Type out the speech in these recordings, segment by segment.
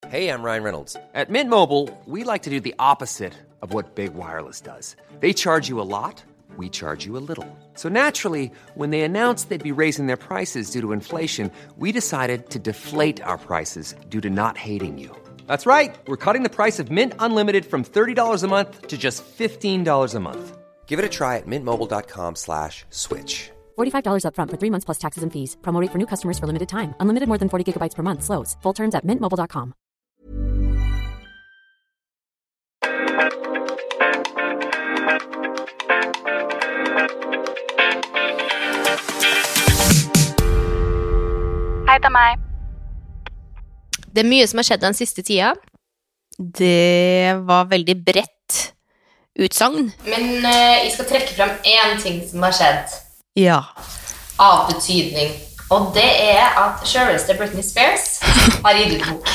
Hey, I'm Ryan Reynolds. At Mint Mobile, we like to do the opposite of what Big Wireless does. They charge you a lot, we charge you a little. So naturally, when they announced they'd be raising their prices due to inflation, we decided to deflate our prices due to not hating you. That's right. We're cutting the price of Mint Unlimited from $30 a month to just $15 a month. Give it a try at mintmobile.com/switch. $45 up front for 3 months plus taxes and fees. Promo rate for new customers for limited time. Unlimited more than 40 gigabytes per month. Slows full terms at mintmobile.com. Hei, det er meg. Det mye som har skjedd den siste tida. Det var veldig bredt utsagn. Men jeg skal trekke frem en ting som har skjedd Ja. av betydning. Og det at selveste Britney Spears har gitt ut bok.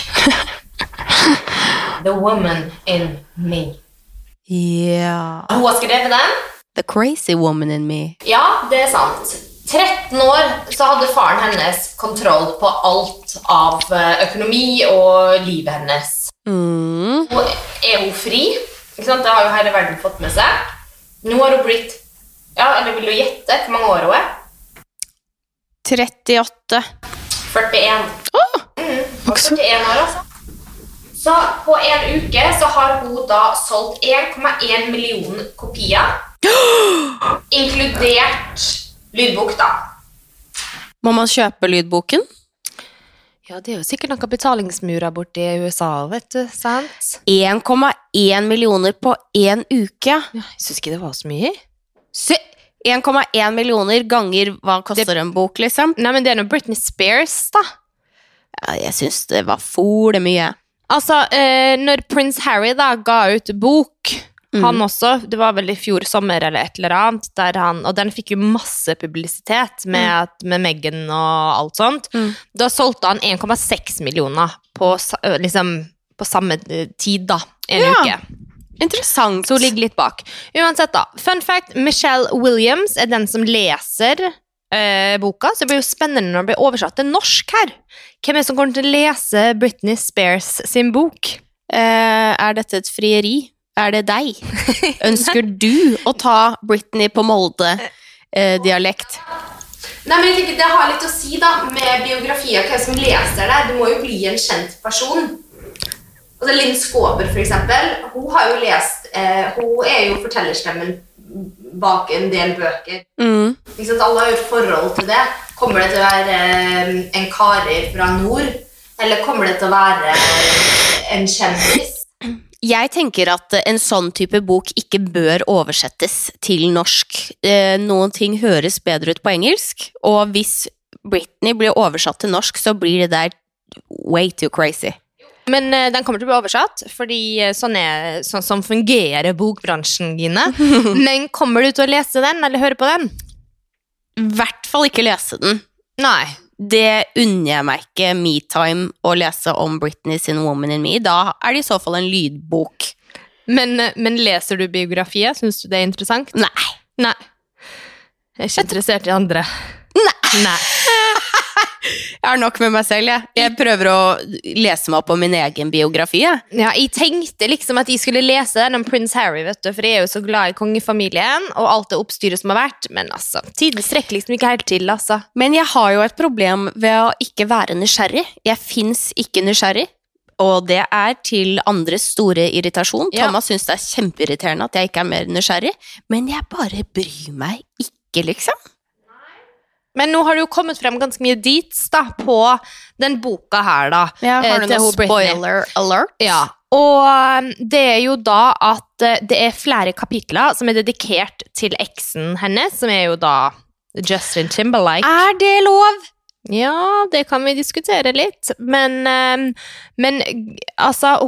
The Woman in Me. Ja. Hun har skrevet den. The crazy woman in me. Ja, det sant. 13 år så hadde faren hennes kontroll på alt av økonomi og livet hennes. Hun fri, ikke sant? Det har jo hele verden fått med seg. Nå har hun blitt, ja, eller vil du gjette hvor mange år hun 38. 41. 41 år, altså. Så på en uke så har hun da solgt 1,1 million kopier, inkludert lydbok da. Må man kjøpe lydboken? Ja, det jo sikkert noen betalingsmurer borte i USA, vet du, sant? 1,1 millioner på en uke. Ja, jeg synes ikke det var så mye. 1,1 millioner ganger hva koster en bok, liksom? Nei, men det noe Britney Spears, da. Ja, jeg synes det var for det mye. Altså, når Prince Harry da ga ut bok, han også, det var vel i fjor sommer eller et eller annet, der og den fikk jo masse publisitet med Meghan og alt sånt. Da solgte han 1,6 millioner på, liksom, på samme tid da, en uke. Interessant. Så hun ligger litt bak. Uansett da, fun fact, Michelle Williams den som leser boka, så det blir jo spennende når det blir oversatt til norsk her. Hvem som kommer til å lese Britney Spears sin bok? Dette et frieri? Det deg? Ønsker du å ta Britney på Molde-dialekt? Nei, men jeg tenker det har litt å si da, med biografier, hvem som leser det. Du må jo bli en kjent person. Altså, Lynn Skåber for eksempel, hun har jo lest, hun jo fortellerstemmen bak en del bøker. Ikke sant? Alle har jo et forhold til det. Kommer det til å være en karer fra nord, eller kommer det til å være en kjendis? Jeg tenker at en sånn type bok ikke bør oversettes til norsk. Noen ting høres bedre ut på engelsk, og hvis Britney blir oversatt til norsk, så blir det der way too crazy. Men den kommer til å bli oversatt, fordi sånn fungerer bokbransjen, Gine. Men kommer du til å lese den, eller høre på den? I hvert fall ikke lese den. Nei. Det unner jeg meg ikke me-time å lese om Britney sin Woman in Me. Da det i så fall en lydbok. Men leser du biografiet? Synes du det interessant? Nei. Jeg ikke interessert i andre. Nei. Jeg har nok med meg selv, jeg prøver å lese meg opp om min egen biografi. Ja, jeg tenkte liksom at jeg skulle lese den om Prince Harry, vet du, for jeg jo så glad i kongefamilien, og alt det oppstyret som har vært, men altså, tiden strekker liksom ikke helt til, altså. Men jeg har jo et problem ved å ikke være nysgjerrig. Jeg finnes ikke nysgjerrig, og det til andres store irritasjon. Ja. Thomas synes det kjempeirriterende at jeg ikke mer nysgjerrig, men jeg bare bryr meg ikke, liksom. Men nå har det jo kommet frem ganske mye deets da, på den boka her da. Ja, har du noe spoiler alert? Ja, og det jo da at det flere kapitler som dedikert til eksen hennes, som jo da Justin Timberlake. Det lov? Ja, det kan vi diskutere litt, men altså,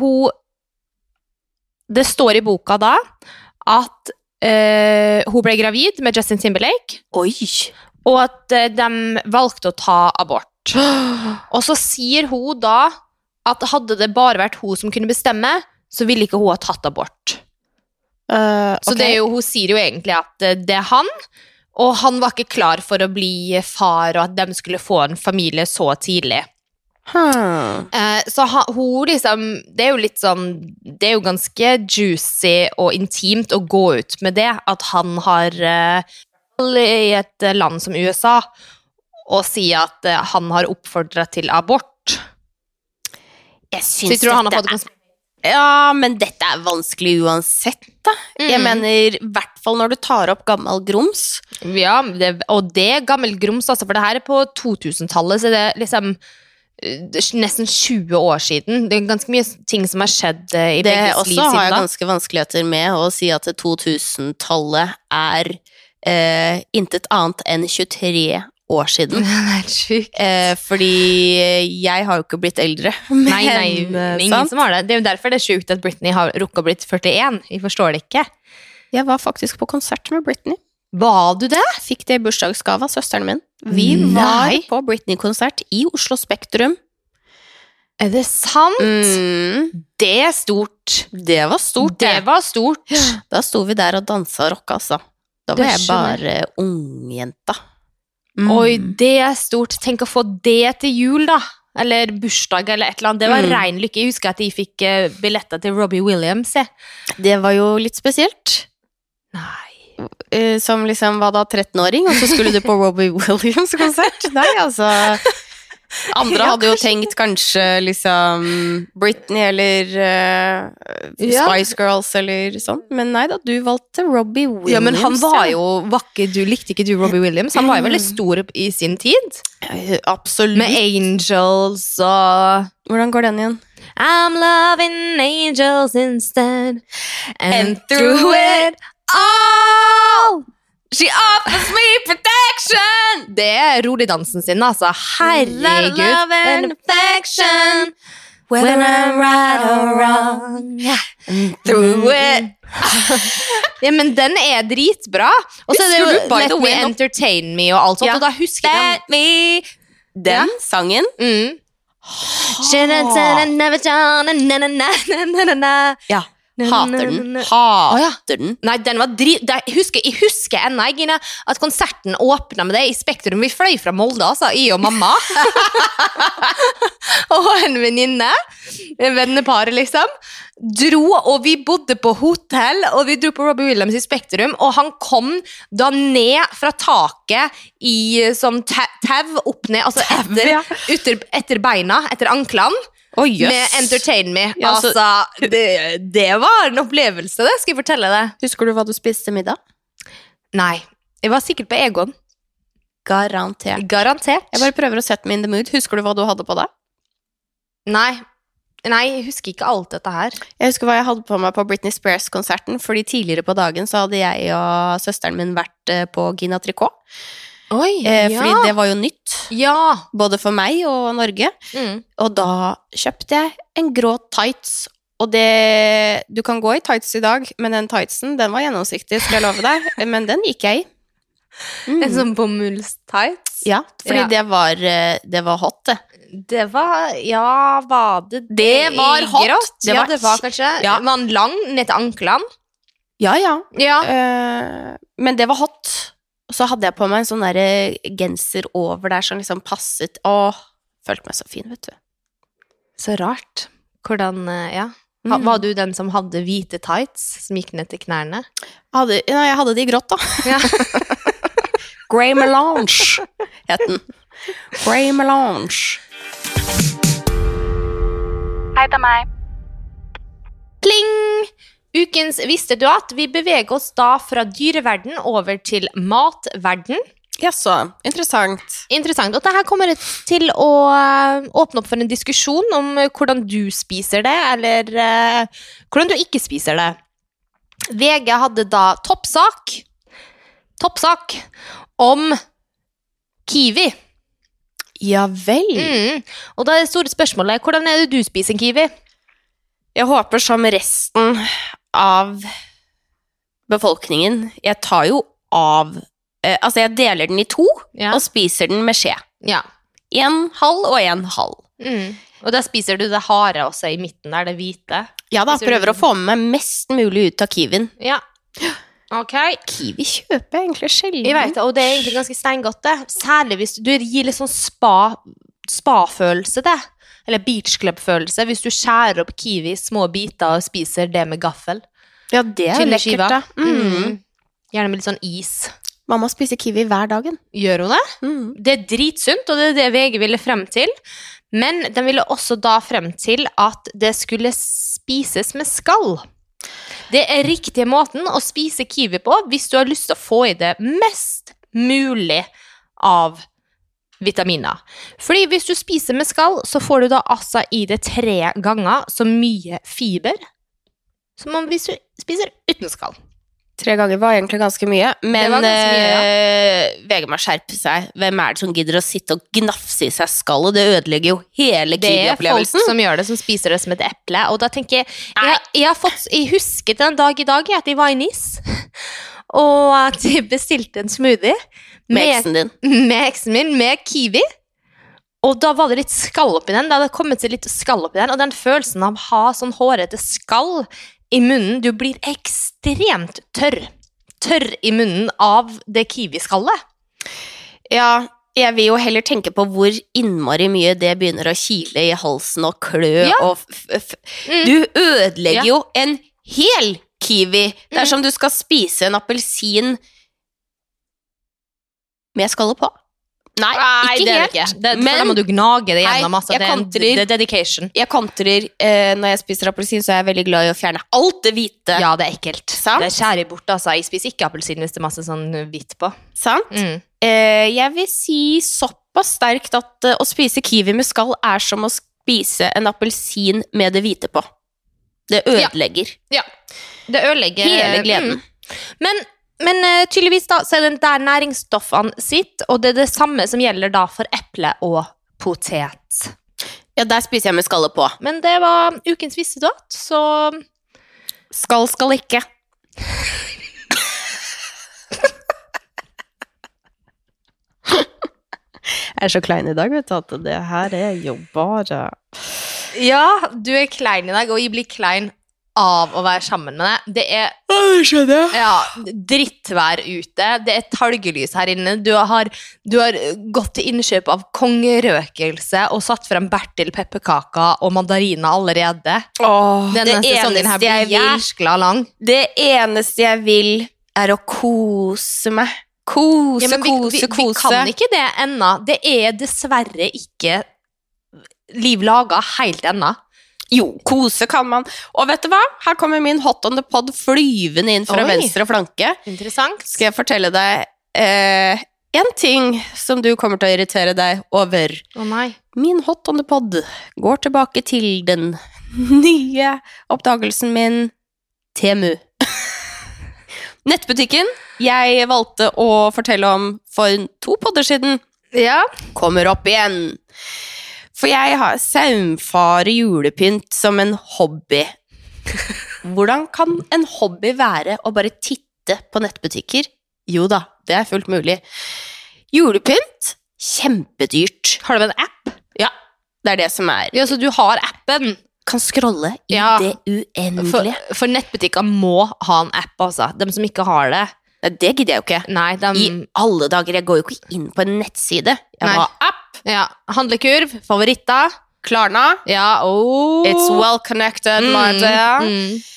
det står i boka da at hun ble gravid med Justin Timberlake. Oi! Og at de valgte å ta abort. Og så sier hun da at hadde det bare vært hun som kunne bestemme, så ville ikke hun ha tatt abort. Så det hun sier jo egentlig at det han, og han var ikke klar for å bli far, og at de skulle få en familie så tidlig. Så hun liksom, det jo litt sånn, det jo ganske juicy og intimt å gå ut med det, at han har i et land som USA og si at han har oppfordret til abort. Jeg synes Så tror han har fått Ja, men dette vanskelig uansett da. Jeg mener, I hvert fall når du tar opp gammel grums. Ja, og det gammel grums, altså, for det her på 2000-tallet, så det liksom nesten 20 år siden. Det ganske mye ting som har skjedd I begges liv siden da. Det også har jeg ganske vanskeligheter med å si at 2000-tallet intet annet enn 23 år siden. Det sjukt. Fordi jeg har jo ikke blitt eldre. Men, Nei, ingen som har det. Det jo derfor det sjukt at Britney har rukket å blitt 41. Jeg forstår det ikke. Jeg var faktisk på konsert med Britney. Var du det? Fikk det I bursdagsgave av søsteren min. Vi var på Britney-konsert I Oslo Spektrum. Det sant? Det stort. Det var stort. Det var stort. Da sto vi der og danset og rocka, altså. Da var jeg bare ungjenta. Oi, det stort. Tenk å få det til jul da. Eller bursdag eller et eller annet. Det var ren lykke. Jeg husker at jeg fikk billetter til Robbie Williams. Det var jo litt spesielt. Nei. Som liksom var da 13-åring, og så skulle du på Robbie Williams konsert. Nei, altså andre hadde jo tenkt kanskje liksom Britney eller Spice Girls eller sånn, men nei da, du valgte Robbie Williams. Ja, men han var jo vakker, likte ikke du Robbie Williams? Han var jo veldig stor I sin tid. Absolutt. Med Angels og... Hvordan går den igjen? I'm loving angels instead and through it all she offers me protection. Det rolig dansen sin, altså. Herregud. Love and affection, whether I'm right or wrong, and through it. Ja, men den dritbra. Og så det jo Let Me Entertain Me og alt sånt, og da husker jeg Let Me. Den sangen. Should have said I never done, na-na-na-na-na-na. Ja. Hater den. Nei, den var jeg husker ennå, Gina, at konserten åpnet med det I Spektrum. Vi fløy fra Molde, altså, jeg og mamma. Og en venninne, en vennepar, liksom, og vi bodde på hotell, og vi dro på Robbie Williams I Spektrum, og han kom da ned fra taket I sånn tau opp ned, altså etter beina, etter anklene. Oh, yes. Med Entertain Me. Ja, altså, det var en opplevelse, det. Skal jeg fortelle det? Husker du hva du spiste middag? Nei, jeg var sikkert på Egon. Garantert. Jeg bare prøver å sette meg in the mood. Husker du hva du hadde på deg? Nei, jeg husker ikke alt dette her. Jeg husker hva jeg hadde på meg på Britney Spears-konserten, fordi tidligere på dagen så hadde jeg og søsteren min vært på Gina Tricot. Oi, fordi det var jo nytt, både for meg og Norge, og da kjøpte jeg en grå tights, og du kan gå I tights I dag, men den tightsen, den var gjennomsiktig, skal jeg love deg, men den gikk jeg I. En sånn bomullstights? Ja, fordi det var hot, det. Det var, var det? Det var hot. Grått? Det var kanskje, var den lang ned til anklene? Ja. Men det var hot. Og så hadde jeg på meg en sånn der genser over der som liksom passet. Følte meg så fin, vet du. Så rart. Hvordan, Var du den som hadde hvite tights som gikk ned til knærne? Jeg hadde de grått da. Ja. Grey Melange het den. Grey Melange. Hei, det meg. Pling! Ukens visste du at vi beveger oss da fra dyreverden over til matverden. Ja, så. Interessant. Interessant. Og dette kommer til å åpne opp for en diskusjon om hvordan du spiser det, eller hvordan du ikke spiser det. VG hadde da toppsak om kiwi. Ja vel. Og da det store spørsmålet, hvordan det du spiser en kiwi? Jeg håper som resten av befolkningen, jeg tar jo av, altså jeg deler den I 2, og spiser den med skje. Ja. 1,5 og 1,5. Og da spiser du det harde også I midten der, det hvite? Ja da, prøver å få med meg mest mulig ut av kiwien. Ja. Ok. Kiwi kjøper jeg egentlig sjelden. Jeg vet det, og det egentlig ganske steingodt det. Særlig hvis du gir litt sånn spa-følelse det. eller beach club-følelse, hvis du skjærer opp kiwi i små biter og spiser det med gaffel. Ja, det er Tynne lekkert, skiver. da. Gjerne med litt sånn is. Mamma spiser kiwi hver dagen. Gjør hun det? Det er dritsunt, og det er det VG ville frem til. Men den ville også da frem til at det skulle spises med skall. Det er riktige måten å spise kiwi på hvis du har lyst til å få i det mest mulig av vitaminer. Fordi hvis du spiser med skall, så får du da altså i det 3 ganger så mye fiber som om hvis du spiser uten skall. 3 ganger var egentlig ganske mye, men var ganske mye, VG må skjerpe seg. Hvem er det som gidder å sitte og gnafse i seg skallet? Det ødelegger jo hele Det er folk kiwi-opplevelsen. som gjør det, som spiser det som et eple. Og da tenker jeg husket en dag i dag at jeg var i Nis, og at jeg bestilte en smoothie Med eksen din. med eksen min, med kiwi. Og da var det litt skall oppi den. Da hadde det kommet til litt skall oppi den, og den følelsen av å ha sånn hårete skall i munnen, du blir ekstremt tørr i munnen av det kiwi-skallet. Ja, jeg vil jo heller tenke på hvor innmari mye det begynner å kile i halsen og klø, Ja. og du ødelegger jo en hel kiwi. Det er som du skal spise en appelsin med skallet på. Nei, ikke det er helt. det ikke. For da må du gnage det gjennom. Nei, Altså, jeg det kontrer. er dedication. Jeg kontrer, når jeg spiser appelsin, så er jeg veldig glad i å fjerne alt det hvite. Ja, det er ekkelt. Sant? Det skjærer bort, altså. Jeg spiser ikke appelsin hvis det er masse sånn hvitt på. Sant? Jeg vil si såpass sterkt at å spise kiwi med skall er som å spise en appelsin med det hvite på. Det ødelegger Ja, det ødelegger hele gleden. Men tydeligvis da, så er det der næringsstoffene sitt, og det er det samme som gjelder da for eple og potet. Ja, der spiser jeg med skallet på. Men det var ukens visste du at, så Skal ikke. Jeg er så klein i dag, vet du, at det her er jo bare... ja, du er klein i dag, og jeg blir klein av å være sammen med deg. Det er skjønner jeg. ja, drittvær ute, det er talgelys her inne, du har gått til innkjøp av kongerøkelse og satt frem Bertil pepperkaker og mandariner allerede. Denne sesongen her blir jæskla lang. Det eneste jeg vil er å kose meg. Kose, Ja, men vi kan ikke det ennå. Det er dessverre ikke liv laga helt ennå. Jo, kose kan man. Og vet du hva? Her kommer min hot on the pod flyvende inn fra Oi. venstre flanke. Interessant. Skal jeg fortelle deg en ting som du kommer til å irritere deg over. Å nei. Min hot on the pod går tilbake til den nye oppdagelsen min, Temu. Nettbutikken jeg valgte å fortelle om for 2 podder siden, Ja. kommer opp igjen. For jeg har saumfare julepynt som en hobby. Hvordan kan en hobby være å bare titte på nettbutikker? Jo da, det er fullt mulig. Julepynt, kjempedyrt. Har du en app? Ja, det er det som er. Ja, så du har appen. Kan scrolle i Ja. det uendelige. For nettbutikker må ha en app, altså. De som ikke har det. Nei, det gidder jeg jo ikke. Nei, de I alle dager, jeg går jo ikke inn på en nettside. Jeg Nei. må ha app. Ja, handlekurv, favoritter. Klarna. Ja, It's well connected, my dear.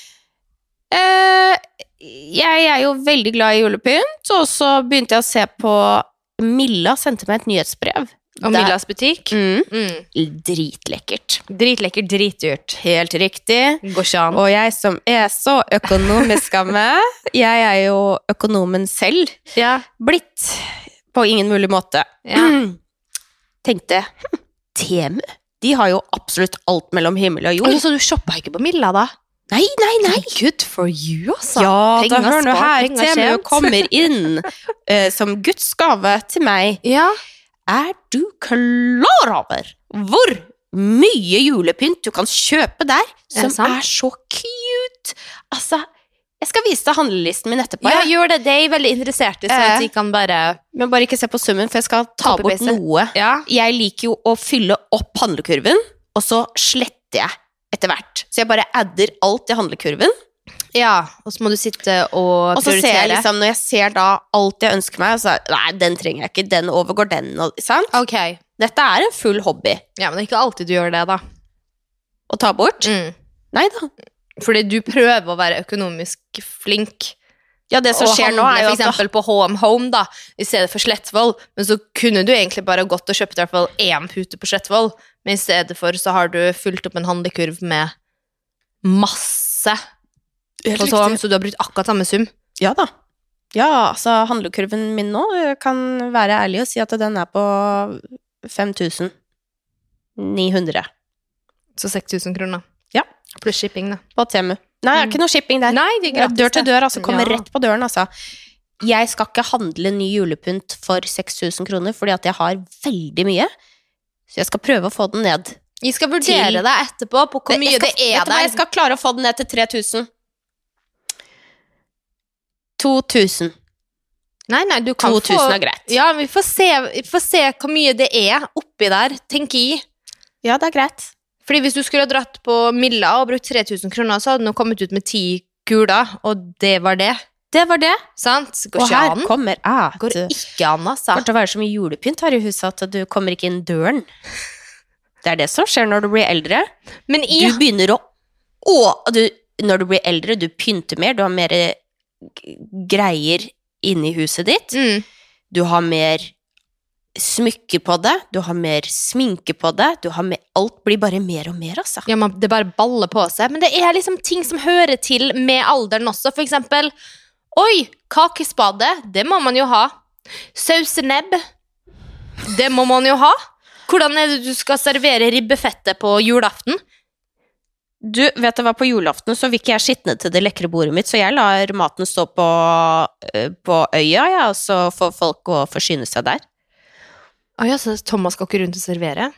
Jeg er jo veldig glad i julepynt, og så begynte jeg å se på Milla sendte meg et nyhetsbrev. Og Millas butikk. Dritlekkert. Dritlekker, dritdyrt. Helt riktig. Går ikke an. Og jeg som er så økonomisk av meg, jeg er jo økonomen selv, Ja. blitt på ingen mulig måte. Ja. Tenkte, Temu, de har jo absolutt alt mellom himmel og jord. Så du shoppa ikke på Milla, da? Nei. Good for you, altså. Ja, da Penger hør nå spart, her, penger Temu tjent. kommer inn som Guds gave til meg. Ja. Er du klar over hvor mye julepynt du kan kjøpe der, Er det som sant? er så cute? Altså, jeg skal vise deg handlelisten min etterpå. Ja, jeg. gjør det. Det er jeg veldig interessert i, så at de kan bare Men bare ikke se på summen, for jeg skal ta bort Copy-paste. noe. Ja. Jeg liker jo å fylle opp handlekurven, og så sletter jeg etter hvert. Så jeg bare adder alt i handlekurven. Ja, og så må du sitte og Og så ser jeg prioritere. liksom, når jeg ser da alt jeg ønsker meg, og så nei, den trenger jeg ikke, den overgår den, og, sant? Ok. Dette er en full hobby. Ja, men det er ikke alltid du gjør det, da. Å ta bort? Neida. Fordi du prøver å være økonomisk flink. Ja, det som skjer nå er jo for eksempel på H&M Home da, i stedet for Slettvoll, men så kunne du egentlig bare gått og kjøpt i hvert fall en pute på Slettvoll, men i stedet for så har du fulgt opp en handlekurv med masse på H&M, så du har brukt akkurat samme sum. Ja da. Ja, altså handlekurven min nå kan være ærlig og si at den er på 5.900. Så 6.000 kroner. Ja. Pluss shipping da. På Temu. Nei, det er ikke noe shipping der. Nei, det er gratis. Dør til dør, altså. Kommer Ja. rett på døren, altså. Jeg skal ikke handle ny julepynt for 6.000 kroner, fordi at jeg har veldig mye. Så jeg skal prøve å få den ned. Vi skal vurdere det etterpå på hvor mye det er Vet du hva, jeg der. skal klare å få den ned til 3.000. 2.000. Nei, du kan 2.000 få... er greit. Ja, vi får se hvor mye det er oppi der, tenker jeg. Ja, det er greit. Fordi hvis du skulle ha dratt på Milla og brukt 3.000 kroner, så hadde du kommet ut med 10 kuler, og det var det. Det var det. Sant? Går Og ikke her an. kommer jeg. Går ikke an, altså. Det kommer til å være så mye julepynt her i huset at du kommer ikke inn døren. Det er det som skjer når du blir eldre. Men Du begynner å når du blir eldre, du pynter mer, du har mer greier inni huset ditt. Du har mer smykke på det, du har mer sminke på det, alt blir bare mer og mer, altså. Ja, det bare baller på seg. Men det er liksom ting som hører til med alderen også. For eksempel, oi, kakespade, det må man jo ha. Sausenebb, det må man jo ha. Hvordan er det du skal servere ribbefettet på julaften? Du, vet du hva, på julaften så vil ikke jeg skitne til det lekre bordet mitt, så jeg lar maten stå på øya, ja, og så får folk gå og forsyne seg der. Ja, så Thomas skal ikke rundt og servere?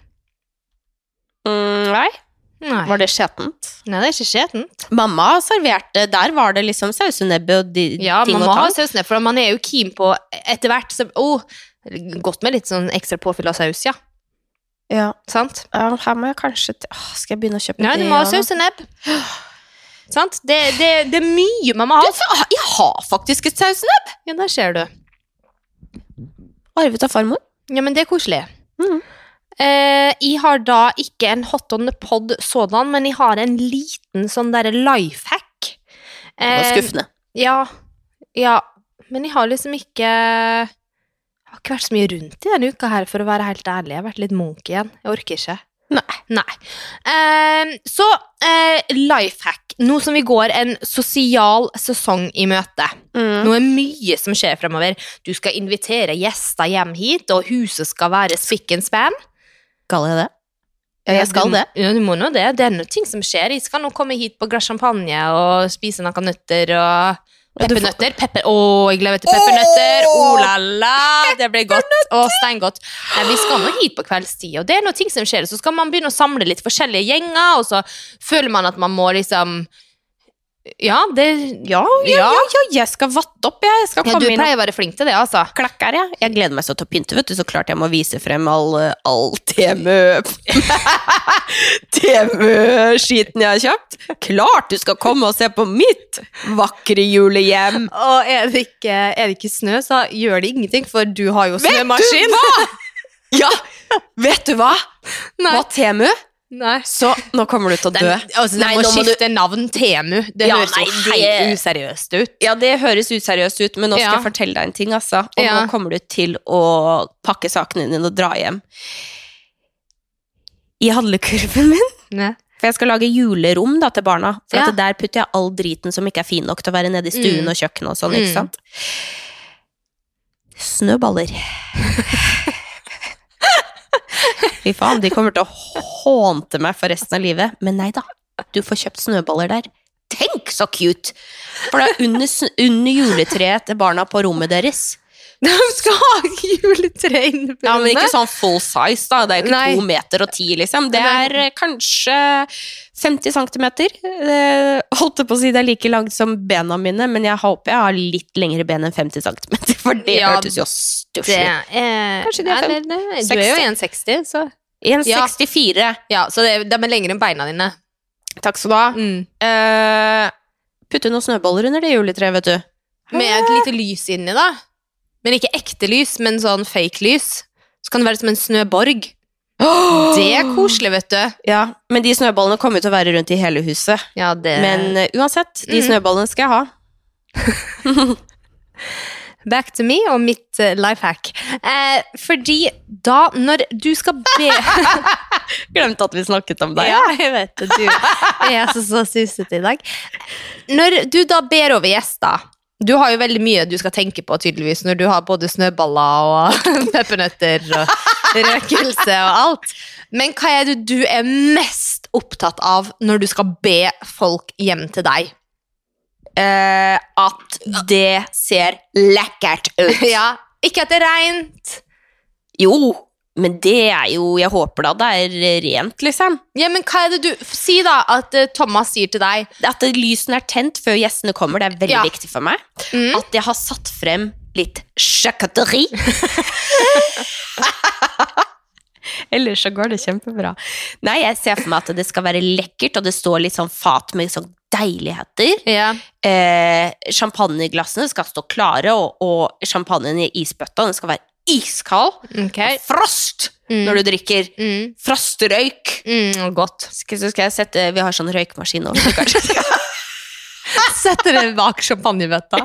Nei, Nei. var det skjetent? Nei, det er ikke skjetent. Mamma serverte, der var det liksom sausenebbe og Ja, ting man og må ha tang. sausene, for man er jo keen på etter hvert. Så, godt med litt sånn ekstra påfyll av saus, ja. Ja, Sant? her må jeg kanskje, skal jeg begynne å kjøpe Nei, du det? må ha ja, da? sausenebb. Sant? Det er mye man må ha. Jeg har faktisk et sausenebb! Ja, der ser du. Arvet av farmor. Ja, men det er koselig. Mhm. Jeg har da ikke en hot on the pod sådan, men jeg har en liten sånn der lifehack. Det var skuffende. Ja, men jeg har liksom ikke... Jeg har ikke vært så mye rundt i denne uka her, for å være helt ærlig. Jeg har vært litt munk igjen. Jeg orker ikke. Nei. Så, lifehack. Nå som vi går en sosial sesong i møte. Nå er mye som skjer fremover. Du skal invitere gjester hjem hit, og huset skal være spick and span. Skal jeg det? Ja, jeg skal det. Ja, du må nå det. Det er noe ting som skjer. Jeg skal nå komme hit på glass champagne og spise noen nøtter og peppernøtter. Jeg gleder meg til peppernøtter. La la, det blir godt. Steingodt. Vi skal nå hit på kveldstid, og det er noe ting som skjer. Så skal man begynne å samle litt forskjellige gjenger, og så føler man at man må liksom... Ja, jeg skal vatte opp, jeg skal du komme inn pleier å være flink til det, altså. klakker, jeg gleder meg så til å pynte, vet du, så klart jeg må vise frem all Temu-skiten jeg har kjøpt. Klart du skal komme og se på mitt vakre julehjem. Og er det ikke snø, så gjør det ingenting, for du har jo snømaskin. Vet du hva? Ja, vet du hva? Nei. Hva Temu? Nei. Så nå kommer du til å dø. Den må skifte navn Temu. Det høres jo helt useriøst ut. Ja, det høres useriøst ut, men nå skal jeg fortelle deg en ting, altså. Og nå kommer du til å pakke sakene dine og dra hjem. I handlekurven min, for jeg skal lage julerom da, til barna, for at der putter jeg all driten som ikke er fin nok til å være nede i stuen og kjøkken og sånn, ikke sant? Snøballer. Fy faen, de kommer til å hånte meg for resten av livet. Men nei da, du får kjøpt snøballer der. Tenk så cute! For det er under juletreet til barna på rommet deres. De skal ha juletre inne på rommet. Ja, men ikke sånn full size da. Det er jo ikke Nei. 2 meter og 10 liksom. Det er kanskje 50 centimeter. Holdt på å si det er like langt som bena mine, men jeg håper jeg har litt lengre ben enn 50 centimeter, for det hørtes jo stusslig. Kanskje det er Du er jo 1,60, så 1,64. ja, så de er lengre enn beina dine. Takk skal du ha. Putte noen snøballer under det juletreet, vet du. Med et lite lys inni da. Men ikke ekte lys, men sånn fake lys. Så kan det være som en snøborg. Det er koselig, vet du. Ja, men de snøballene kommer til å være rundt i hele huset. Ja, det... Men uansett, de snøballene skal jeg ha. Back to me og mitt lifehack. Fordi da, når du skal be... Glemte at vi snakket om deg. Ja, jeg vet det. Du er så suset i dag. Når du da ber over gjester, du har jo veldig mye du skal tenke på tydeligvis, når du har både snøballer og peppernøtter og røkelse og alt. Men hva er det du er mest opptatt av når du skal be folk hjem til deg? At det ser lekkert ut. Ja, ikke at det er rent. Jo, men det er jo, jeg håper da det er rent, liksom. Ja, men hva er det du... Si da at Thomas sier til deg... At lysen er tent før gjestene kommer, det er veldig Ja. viktig for meg. At jeg har satt frem litt charcuterie. Ellers så går det kjempebra. Nei, jeg ser for meg at det skal være lekkert, og det står litt sånn fat med sånn deiligheter. Ja. Champagneglassene skal stå klare, og champagnen i isbøtta, den skal være iskald. Ok. Frost når du drikker. Frostrøyk. Godt. Så skal jeg sette, vi har sånn røykmaskin også, kanskje. Setter det bak champagnebøtta.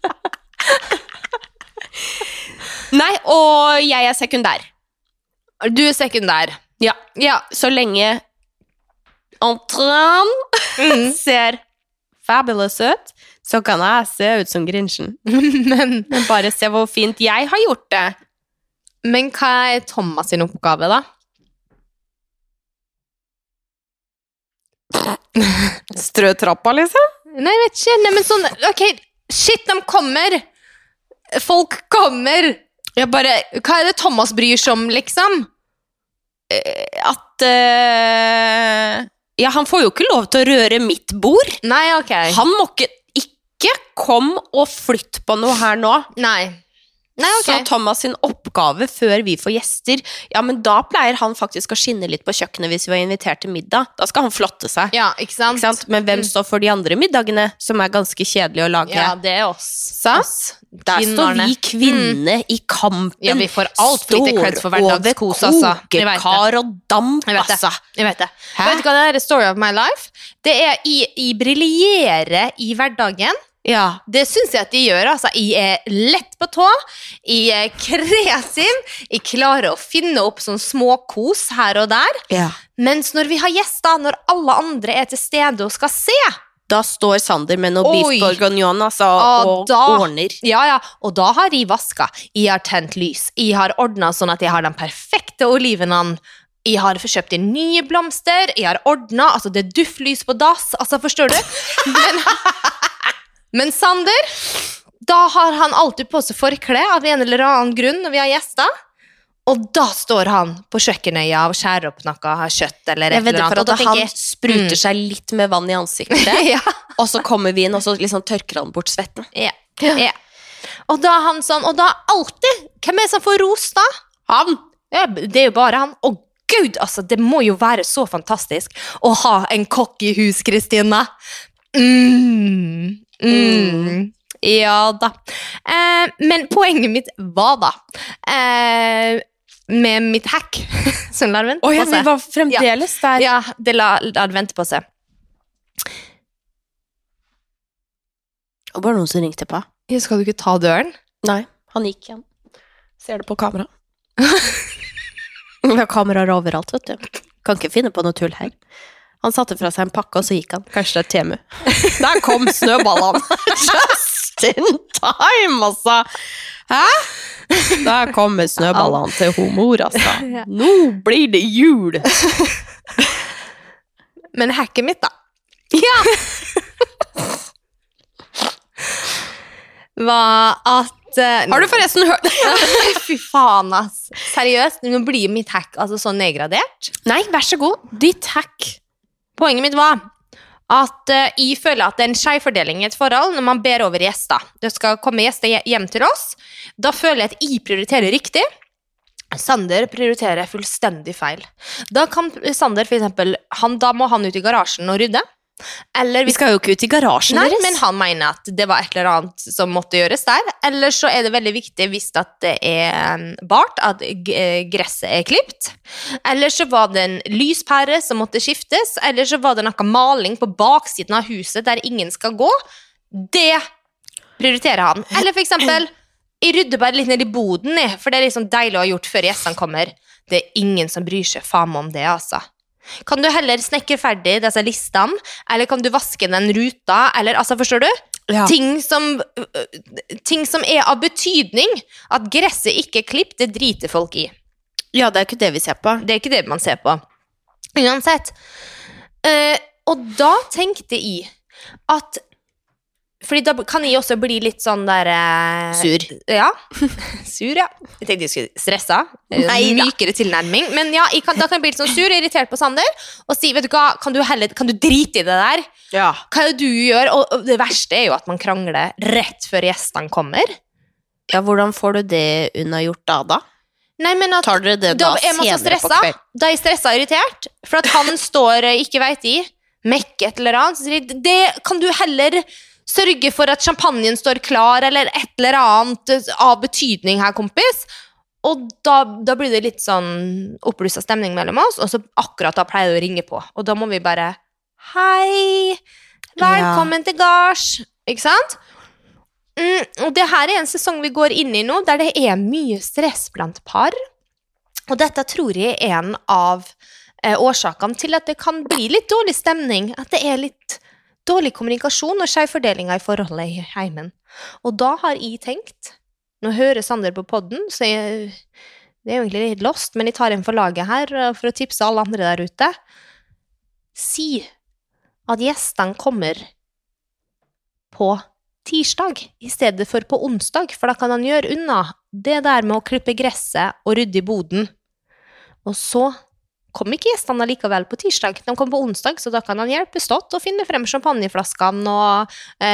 Nei, og jeg er sekundær. Du er sekundær. Ja, Ja. så lenge Antoine ser fabulous ut, så kan jeg se ut som Grinchen. Men Bare se hvor fint jeg har gjort det. hva er Thomas sin oppgave da? Strø trappa, liksom? Nei, jeg vet ikke. Nei, men sånn, ok, shit, de kommer. Folk kommer. Hva er det Thomas bryr seg om, liksom? At ja, han får jo ikke lov til å røre mitt bord. Nei, ok. Han må ikke komme og flytte på noe her nå. Nei, ok. Så Thomas sin oppgave før vi får gjester, ja, men da pleier han faktisk å skinne litt på kjøkkenet hvis vi var invitert til middag. Da skal han flotte seg. Ja, ikke sant? Ikke sant? Men hvem står for de andre middagene, som er ganske kjedelige å lage? Ja, det er oss. Sant? Der står vi kvinnene i kampen. Ja, vi får alt for lite cred for hverdagskos, altså. Jeg vet det. Kokekar og damp, Jeg vet det. altså. Jeg vet det. Hæ? Vet du hva det er story of my life? Det er i briljere i hverdagen. Ja. Det synes jeg at de gjør, altså. Jeg er lett på tå, jeg er kreativ, jeg klarer å finne opp sånne små kos her og der. Ja. Mens når vi har gjester, når alle andre er til stede og skal se, Da står Sander med noe Oi. beef bourguignon, altså, og da, ordner. ja, og da har jeg vasket, jeg har tent lys, jeg har ordnet sånn at jeg har den perfekte olivenene, jeg har kjøpt inn nye blomster, jeg har ordnet, altså det er duftlys på dass, altså forstår du? Men Sander, da har han alltid på seg forkle av en eller annen grunn når vi har gjester, og da står han på kjøkkenøya og skjærer opp noe kjøtt eller et Jeg vet eller det, annet. for Og da at tenker han jeg, spruter seg litt med vann i ansiktet, ja, og så kommer vi inn, og så liksom tørker han bort svetten. ja. Og da er han sånn, og da alltid, hvem er det som får ros da? Han! Ja, det er jo bare han. Å Gud, altså, det må jo være så fantastisk å ha en kokk i hus, Kristina. Ja da. Men poenget mitt var da, med mitt hack, som lar vente på Åja, seg. vi var fremdeles der. Ja, det lar vente på seg. Og bare noen som ringte på. Ja, skal du ikke ta døren? Nei, han gikk igjen. Ser det på kamera. Vi har kameraer overalt, vet du. Kan ikke finne på noe tull her. Han satte fra seg en pakke, og så gikk han. Kanskje det er Temu. Der kom snøballene. Just in time, altså. Hæ? Der kommer snøballene til humor, altså. Nå blir det jul. Men hacket mitt da. Ja. Var at... Har du forresten hørt? Fy faen, ass. Seriøst, nå blir mitt hack altså så nedgradert. Nei, vær så god. Ditt hack. Poenget mitt var at jeg føler at det er en skjevfordeling i et forhold når man ber over gjester. Det skal komme gjester hjem til oss. Da føler jeg at jeg prioriterer riktig. Sander prioriterer fullstendig feil. Da kan Sander for eksempel, da må han ut i garasjen og rydde. Eller Vi skal jo ikke ut i garasjen Nei, deres. men han mener at det var et eller annet som måtte gjøres der. Eller så er det veldig viktig hvis at det er bart, at gresset er klipt. Eller så var det en lyspære som måtte skiftes. Eller så var det noe maling på baksiden av huset der ingen skal gå. Det prioriterer han. Eller for eksempel, jeg rydder bare litt ned i boden, for det er liksom deilig å ha gjort før gjestene kommer. Det er ingen som bryr seg faen om det, altså. Kan du heller snekke ferdig disse listene, eller kan du vaske den ruta, eller, altså, forstår du? Ja. Ting som er av betydning. At gresset ikke er klipp, det driter folk i. Ja, det er ikke det vi ser på. Det er ikke det man ser på. Uansett. Og da tenkte jeg at fordi da kan jeg også bli litt sånn der Sur. Ja. Sur, ja. Jeg tenkte jeg skulle stressa. Mykere tilnærming. Men ja, da kan jeg bli litt sånn sur, irritert på Sander, og si, vet du hva, kan du drite i det der? Ja. Hva er det du gjør? Og det verste er jo at man krangler rett før gjestene kommer. Ja, hvordan får du det unnagjort da? Nei, men at Tar dere det da er man så senere på stressa, kveld? da er jeg stressa og irritert, for at han står, ikke vet i, mekket eller annet, så sier jeg, det kan du heller sørge for at champagnen står klar, eller et eller annet av betydning her, kompis. Og da blir det litt sånn oppblusset stemning mellom oss, og så akkurat da pleier det å ringe på. Og da må vi bare, hei, velkommen til gards, ikke sant? Og det her er en sesong vi går inn i nå, der det er mye stress blant par. Og dette tror jeg er en av årsakene til at det kan bli litt dårlig stemning, at det er litt dårlig kommunikasjon og skjevfordelinga i forholdet i heimen. Og da har jeg tenkt, nå hører Sander på podden, så det er jo egentlig litt lost, men jeg tar en for laget her for å tipse alle andre der ute. Si at gjestene kommer på tirsdag i stedet for på onsdag, for da kan han gjøre unna det der med å klippe gresset og rydde i boden. Og så kom ikke gjestene likevel på tirsdag, de kom på onsdag, så da kan han hjelpe Stott og finne frem champagneflaskene og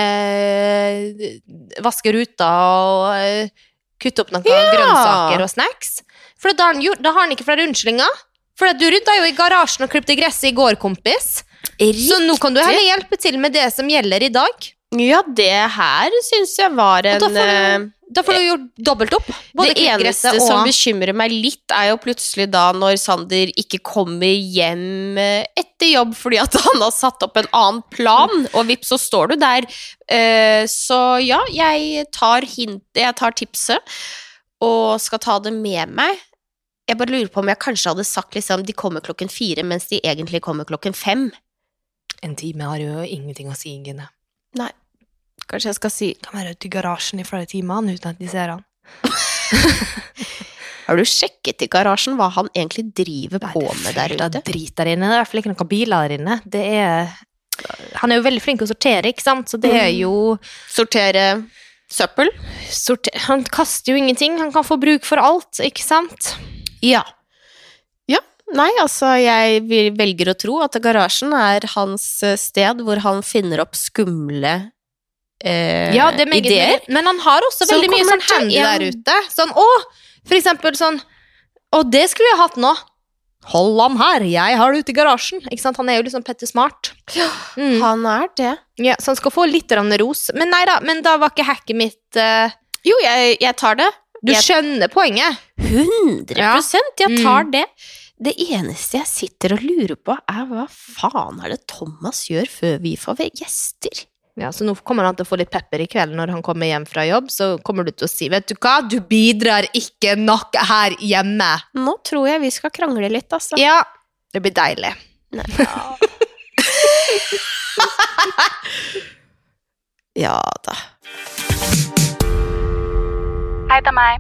vaske ruta og kutte opp noen grønnsaker og snacks. For da har han ikke flere unnskyldninger. For du rydda jo i garasjen og klippte gresset i går, kompis. Så nå kan du heller hjelpe til med det som gjelder i dag. Ja, det her synes jeg var en... Da får du gjort dobbelt opp. Det eneste som bekymrer meg litt er jo plutselig da når Sander ikke kommer hjem etter jobb fordi at han har satt opp en annen plan, og vips så står du der. Så ja, jeg tar tipset og skal ta det med meg. Jeg bare lurer på om jeg kanskje hadde sagt liksom, de kommer 4:00, mens de egentlig kommer 5:00. En time har jo ingenting å si, Gine. Nei, kanskje jeg skal si Kan være ute i garasjen i flere timer uten at de ser han. Har du sjekket i garasjen hva han egentlig driver på med der ute? Det er drit der inne, det er i hvert fall ikke noen biler der inne. Han er jo veldig flink å sortere, ikke sant? Så det er jo... Sortere søppel? Han kaster jo ingenting, han kan få bruk for alt, ikke sant? Ja. Nei, altså jeg velger å tro at garasjen er hans sted hvor han finner opp skumle ja, det er meget ideer. Men han har også veldig mye sånn handy der ute. Sånn, for eksempel sånn, det skulle jeg hatt nå. Hold han her, jeg har det ute i garasjen. Ikke sant? Han er jo liksom Petter Smart. Han er det. Ja, så han skal få litt ros. Men nei da, men da var ikke hacket mitt... Jo, jeg tar det. Du skjønner poenget. 100%, jeg tar det. Det eneste jeg sitter og lurer på er hva faen er det Thomas gjør før vi får gjester? Ja, så nå kommer han til å få litt pepper i kveld når han kommer hjem fra jobb, så kommer du til å si, vet du hva, du bidrar ikke nok her hjemme. Nå tror jeg vi skal krangle litt, altså. Ja, det blir deilig. Nei, ja. Ja da. Hei, det er meg.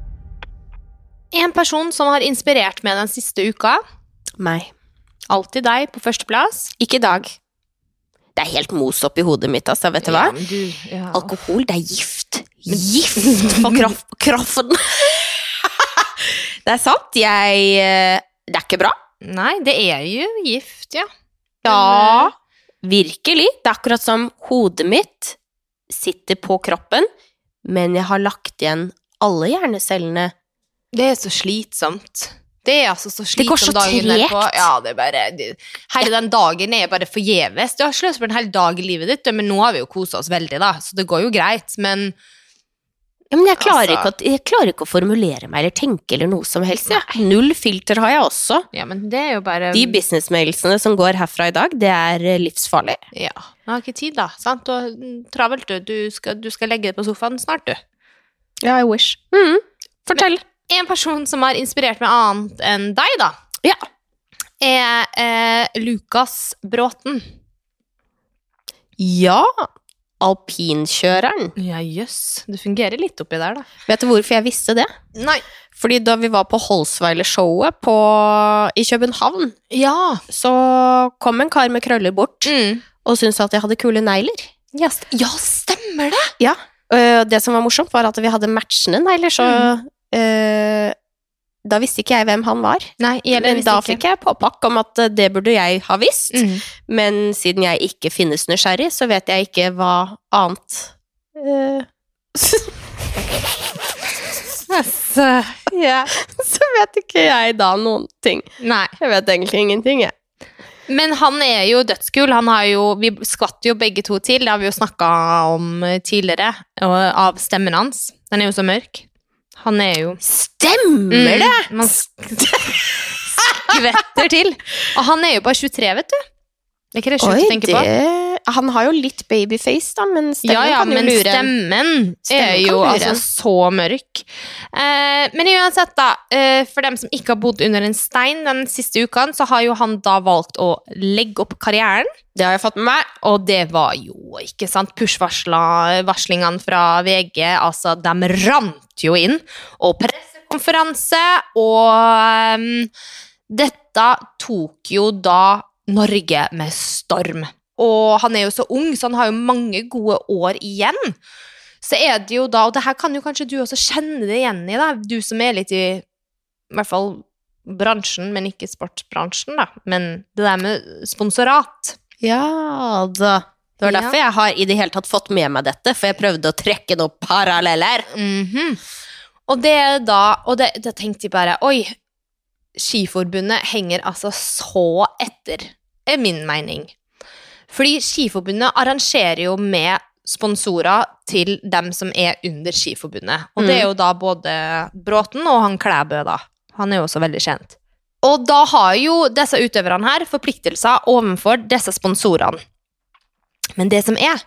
En person som har inspirert meg den siste uka. Meg. Alltid deg på første plass. Ikke i dag. Det er helt mos opp i hodet mitt, altså, vet du hva? Ja. Alkohol, det er gift. Gift på kroppen. Det er sant, det er ikke bra. Nei, det er jo gift, ja. Ja, virkelig. Det er akkurat som hodet mitt sitter på kroppen, men jeg har lagt igjen alle hjernecellene. Det er så slitsomt. Det er altså så Det går så slitsom dagen derpå. tregt. Ja, det er bare... Hele den dagen er bare forgjeves. Du har sløst på en hel dag i livet ditt, men nå har vi jo koset oss veldig, da, så det går jo greit, men... Ja, men jeg klarer, Altså- jeg klarer ikke å formulere meg eller tenke eller noe som helst. Ja. Null filter har jeg også. Ja, men det er jo bare... De businessmailsene som går herfra i dag, det er livsfarlig. Ja, jeg har ikke tid da, sant? Og travelt du skal legge det på sofaen snart, du. Ja, I wish. Fortell. En person som har inspirert meg annet enn deg, da, Ja. er Lukas Bråten. Ja, alpinkjøreren. Ja, jøss. Det fungerer litt oppi der, da. Vet du hvorfor jeg visste det? Nei. Fordi da vi var på Holsweiler-showet i København, Ja. så kom en kar med krøller bort og syntes at jeg hadde kule negler. Ja, stemmer det? Ja, det som var morsomt var at vi hadde matchende negler, så da visste ikke jeg hvem han var. Nei, Men da fikk jeg påpakk om at det burde jeg ha visst. Mm. Men siden jeg ikke finnes nysgjerrig, så vet jeg ikke hva annet Ja. Så vet ikke jeg da noen ting. Nei. Jeg vet egentlig ingenting, jeg. Men han er jo dødskul. Vi skvatt jo begge to til, det har vi jo snakket om tidligere, av stemmen hans. Den er jo så mørk. Han er jo... Stemmer det? Man skvetter til. Og han er jo bare 23, vet du. Det er ikke det sjukt å tenke på. Han har jo litt babyface da, men stemmen kan jo men lure. stemmen Stemmen er kan jo lure. altså så mørk. Men uansett da, for dem som ikke har bodd under en stein den siste uken, så har jo han da valgt å legge opp karrieren. Det har jeg fått med meg. Og det var jo, ikke sant, push-varslingene fra VG, altså de rant jo inn, og pressekonferanse, og dette tok jo da Norge med storm. Og han er jo så ung, så han har jo mange gode år igjen. Så er det jo da, og det her kan jo kanskje du også kjenne det igjen i da, du som er litt i hvert fall bransjen, men ikke sportsbransjen da, men det der med sponsorat. Ja da. Det var Ja. derfor jeg har i det hele tatt fått med meg dette, for jeg prøvde å trekke noen paralleller. Og det er da, og da tenkte jeg bare, oi, Skiforbundet henger altså så etter, er min mening. Fordi Skiforbundet arrangerer jo med sponsorer til dem som er under Skiforbundet. Og det er jo da både Bråten og han Klæbø da. Han er jo også veldig kjent. Og da har jo disse utøverne her forpliktelser overfor disse sponsorene. Men det som er,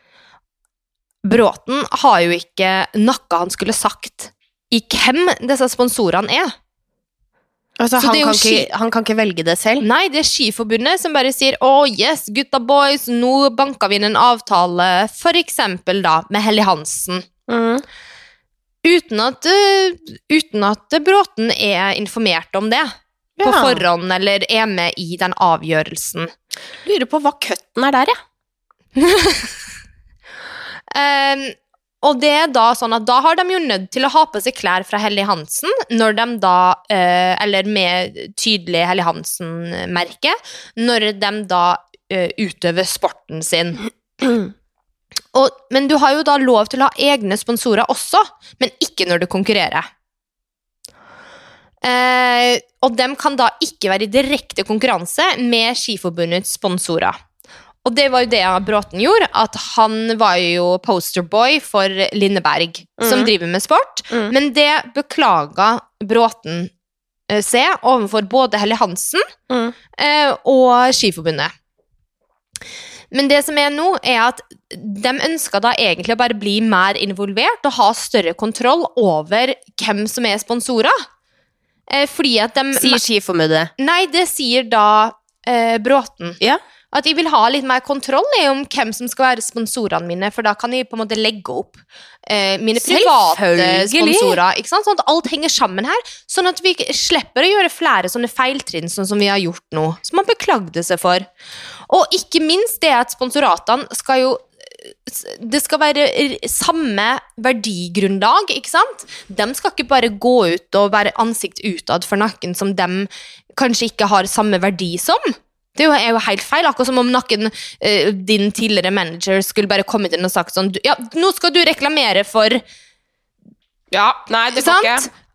Bråten har jo ikke noe han skulle sagt i hvem disse sponsorene er. Altså, Så det er jo han kan ikke velge det selv. Nei, det er Skiforbundet som bare sier «Åh, yes, gutta boys, nå banker vi inn en avtale, for eksempel da, med Helly Hansen». Uten at Bråten er informert om det på forhånd, eller er med i den avgjørelsen. Lurer på hva køtten er der, ja. Og det er da sånn at da har de jo nødt til å ha på seg klær fra Helly Hansen, når de da, eller med tydelig Helly Hansen-merke, når de da utøver sporten sin. Men du har jo da lov til å ha egne sponsorer også, men ikke når du konkurrerer. Og de kan da ikke være i direkte konkurranse med Skiforbundets sponsorer. Og det var jo det Bråten gjorde, at han var jo posterboy for Lindeberg, som driver med sport, men det beklaget Bråten seg overfor både Helly Hansen og Skiforbundet. Men det som er nå, er at de ønsker da egentlig å bare bli mer involvert og ha større kontroll over hvem som er sponsorer. Fordi at de... Sier Skiforbundet. Nei, det sier da Bråten. Ja. At jeg vil ha litt mer kontroll om hvem som skal være sponsorene mine, for da kan jeg på en måte legge opp mine private Selvfølgelig. sponsorer, ikke sant? Sånn at alt henger sammen her, sånn at vi slipper å gjøre flere sånne feiltrinn sånn som vi har gjort nå, som man beklagde seg for. Og ikke minst det at sponsoratene skal jo det skal være samme verdigrunnlag, ikke sant? De skal ikke bare gå ut og være ansikt utad for noen som de kanskje ikke har samme verdi som. Det er jo helt feil, akkurat som om noen din tidligere manager skulle bare kommet inn og sagt sånn, ja, nå skal du reklamere for Ja, nei, det får ikke.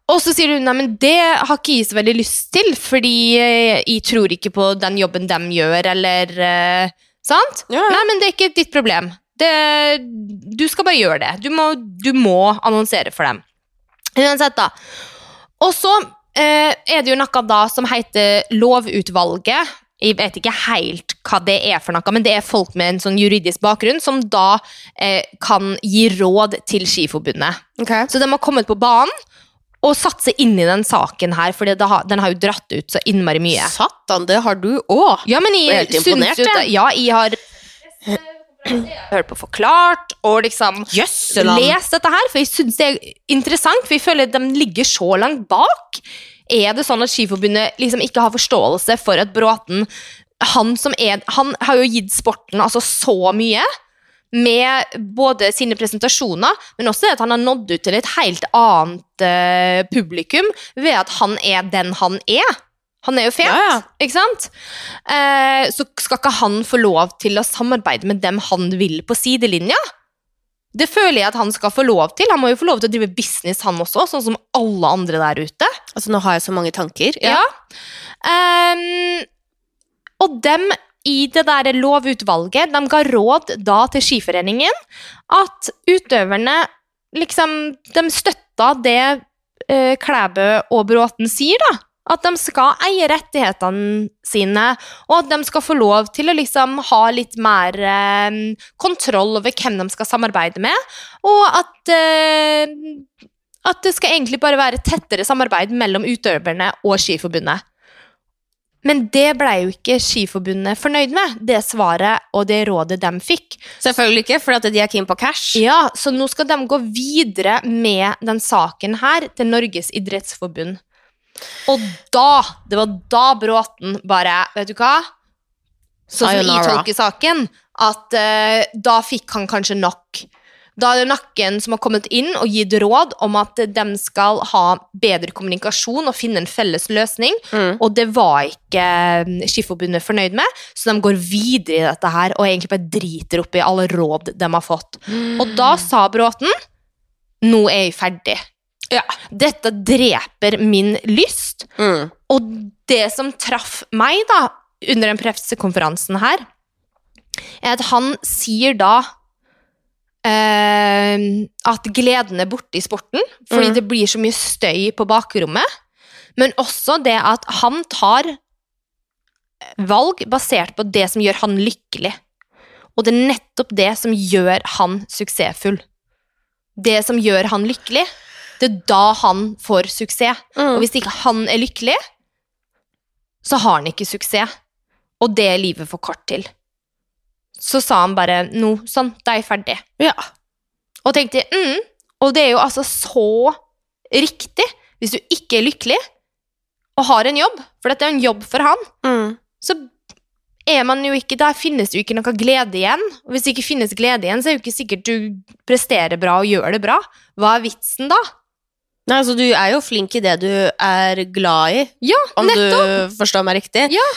Og så sier hun, nei, men det har ikke jeg så veldig lyst til, fordi jeg tror ikke på den jobben de gjør, eller sant? Ja. Nei, men det er ikke ditt problem. Du skal bare gjøre det. Du må annonsere for dem. Uansett da. Og så er det jo noe da som heter lovutvalget. Jeg vet ikke helt hva det er for noe, men det er folk med en sånn juridisk bakgrunn som da kan gi råd til Skiforbundet. Okay. Så de har kommet på banen og satt seg inn i den saken her, for den har jo dratt ut så innmari mye. Satan, det har du også. Ja, men jeg synes jo det. Ja, jeg har hørt på Forklart, og liksom lest dette her, for jeg synes det er interessant, for jeg føler at de ligger så langt bak. Er det sånn at Skiforbundet liksom ikke har forståelse for at Bråten, han har jo gitt sporten altså så mye, med både sine presentasjoner, men også at han har nådd ut til et helt annet publikum ved at han er den han er. Han er jo fet, ikke sant? Så skal ikke han få lov til å samarbeide med dem han vil på sidelinja? Det føler jeg at han skal få lov til. Han må jo få lov til å drive business han også, sånn som alle andre der ute. Altså, nå har jeg så mange tanker. Ja. Og dem i det der lovutvalget, de ga råd da til Skiforeningen at utøverne liksom, de støttet det Klæbø og Bråten sier da, at de skal eie rettighetene sine, og at de skal få lov til å liksom ha litt mer kontroll over hvem de skal samarbeide med, og at det skal egentlig bare være tettere samarbeid mellom utøverne og Skiforbundet. Men det ble jo ikke Skiforbundet fornøyd med, det svaret og det rådet de fikk. Selvfølgelig ikke, for at de er keen på cash. Ja, så nå skal de gå videre med den saken her til Norges idrettsforbund. Og det var da Bråten bare, vet du hva? Sånn som jeg tolker saken, at da fikk han kanskje nok. Da er det noen som har kommet inn og gitt råd om at de skal ha bedre kommunikasjon og finne en felles løsning, og det var ikke Skiforbundet fornøyd med, så de går videre i dette her, og egentlig bare driter opp i alle råd de har fått. Og da sa Bråten, nå er jeg ferdig. Ja. Dette dreper min lyst, og det som traff meg da, under den pressekonferansen her, er at han sier da at gleden er borte i sporten, fordi det blir så mye støy på bakrommet, men også det at han tar valg basert på det som gjør han lykkelig. Og det er nettopp det som gjør han suksessfull. Det som gjør han lykkelig, det er da han får suksess. Og hvis ikke han er lykkelig, så har han ikke suksess. Og det er livet for kort til. Så sa han bare, nå, sånn, da er jeg ferdig. Ja. Og tenkte, og det er jo altså så riktig, hvis du ikke er lykkelig, og har en jobb, for dette er en jobb for han, så er man jo ikke, der finnes jo ikke noe glede igjen, og hvis det ikke finnes glede igjen, så er jo ikke sikkert du presterer bra og gjør det bra. Hva er vitsen da? Nei, altså du er jo flink i det du er glad i, ja, om nettopp. Du forstår meg riktig. Ja.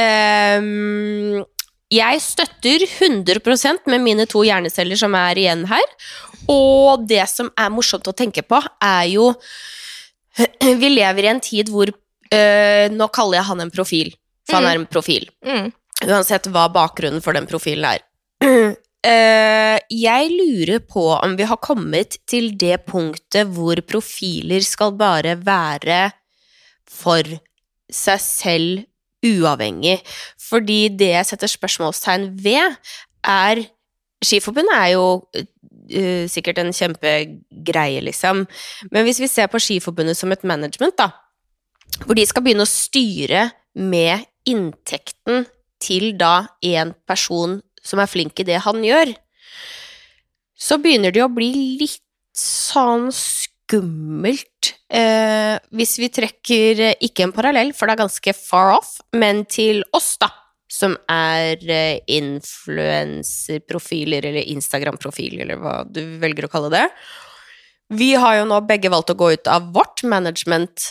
Jeg støtter 100% med mine 2 hjerneceller som er igjen her, og det som er morsomt å tenke på er jo, vi lever i en tid hvor, nå kaller jeg han en profil, for han er en profil, uansett hva bakgrunnen for den profilen er. Jeg lurer på om vi har kommet til det punktet hvor profiler skal bare være for seg selv uavhengig, fordi det jeg setter spørsmålstegn ved er, Skiforbundet er jo sikkert en kjempegreie liksom, men hvis vi ser på Skiforbundet som et management da, hvor de skal begynne å styre med inntekten til da en person som er flink i det han gjør, så begynner det å bli litt sånn skummelt, hvis vi trekker ikke en parallell, for det er ganske far off, men til oss da, som er influencerprofiler, eller Instagram-profiler, eller hva du velger å kalle det. Vi har jo nå begge valgt å gå ut av vårt management,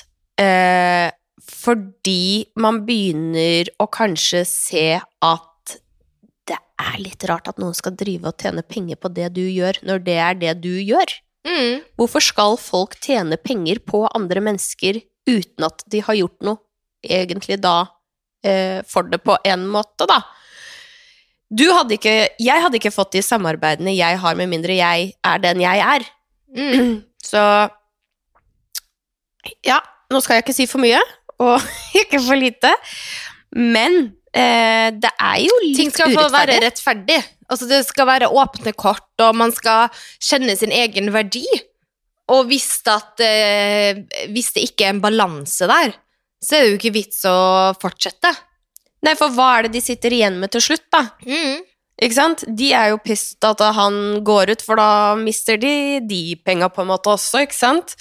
fordi man begynner å kanskje se at det er litt rart at noen skal drive og tjene penger på det du gjør, når det er det du gjør. Hvorfor skal folk tjene penger på andre mennesker uten at de har gjort noe egentlig da for det på en måte, da? Jeg hadde ikke fått de samarbeidene jeg har, med mindre jeg er den jeg er. Så ja, nå skal jeg ikke si for mye, og ikke for lite, men det er jo litt urettferdig. Ting skal få være rettferdig. Altså, det skal være åpne kort, og man skal kjenne sin egen verdi. Og hvis det ikke er en balanse der, så er det jo ikke vits å fortsette. Nei, for hva er det de sitter igjen med til slutt, da? Ikke sant? De er jo pissed at han går ut, for da mister de penger på en måte også, ikke sant?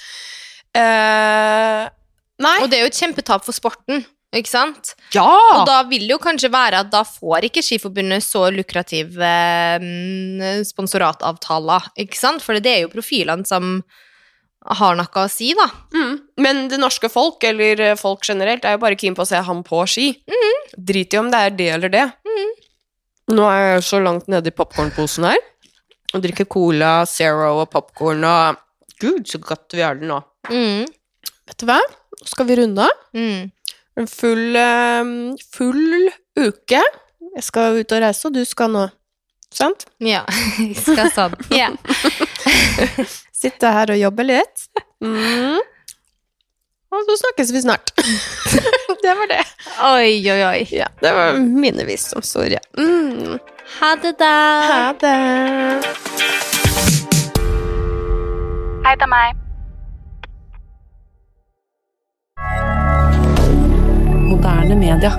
Nei. Og det er jo et kjempetap for sporten, ikke sant? Ja! Og da vil det jo kanskje være at da får ikke Skiforbundet så lukrative sponsoratavtaler, ikke sant? For det er jo profilene som har noe å si, da. Men det norske folk, eller folk generelt, er jo bare keen på å se ham på ski. Drit i om det er det eller det. Nå er jeg så langt nede i popcornposen her, og drikker cola, zero og popcorn, og gud, så godt vi har det nå. Vet du hva? Nå skal vi runde av. En full uke. Jeg skal ut og reise, og du skal nå. Sant? Ja, jeg skal sånn. Ja. Sitte her og jobbe litt. Og så snakkes vi snart. Det var det. Oi, oi, oi. Ja, det var mine visdomsord, ja. Ha det da. Ha det. Hei, det er meg. Moderne media.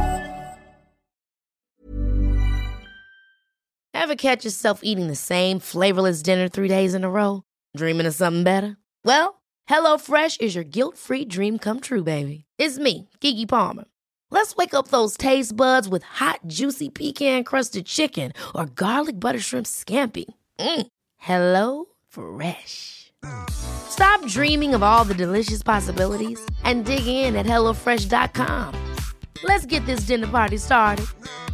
Ever catch yourself eating the same flavorless dinner 3 days in a row? Dreaming of something better? Well, HelloFresh is your guilt-free dream come true, baby. It's me, Keke Palmer. Let's wake up those taste buds with hot, juicy pecan-crusted chicken or garlic butter shrimp scampi. Hello Fresh. Stop dreaming of all the delicious possibilities and dig in at HelloFresh.com. Let's get this dinner party started.